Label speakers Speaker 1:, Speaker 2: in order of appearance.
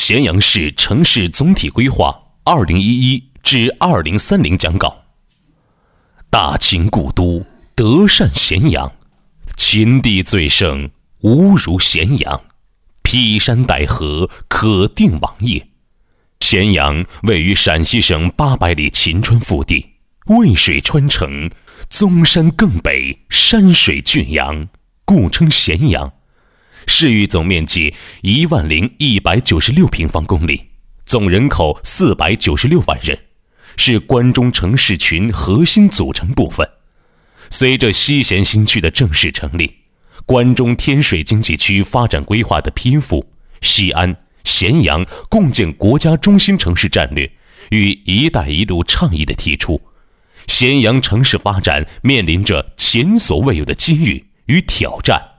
Speaker 1: 咸阳市城市总体规划2011至2030讲稿。大秦故都，德善咸阳，秦地最盛，无如咸阳。披山戴河，可定王业。咸阳位于陕西省800里秦川腹地，渭水穿城，宗山更北，山水峻阳，故称咸阳。市域总面积10196平方公里，总人口496万人，是关中城市群核心组成部分。随着西咸新区的正式成立，关中天水经济区发展规划的批复，西安、咸阳共建国家中心城市战略与“一带一路”倡议的提出，咸阳城市发展面临着前所未有的机遇与挑战。